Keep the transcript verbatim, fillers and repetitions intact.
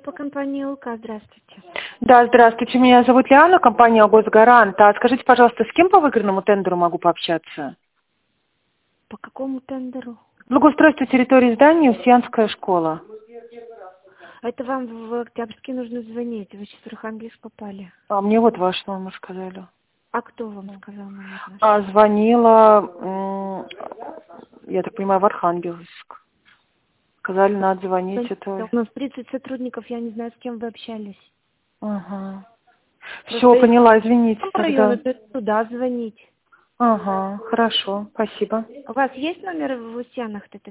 по компании ЛК. Здравствуйте. Да, здравствуйте. Меня зовут Лиана, компания «Госгарант». А скажите, пожалуйста, с кем по выигранному тендеру могу пообщаться? По какому тендеру? Благоустройство территории здания «Устьянская школа». Это вам в Октябрьске нужно звонить. Вы сейчас в Архангельск попали. А мне вот ваш номер сказали. А кто вам сказал номер наш? А звонила, м, я так понимаю, в Архангельск. Сказали, надо звонить. Это... У нас тридцать сотрудников, я не знаю, с кем вы общались. Ага. Все, Просто поняла, извините по району тогда. туда звонить. Ага, хорошо, спасибо. У вас есть номер в Устьянах?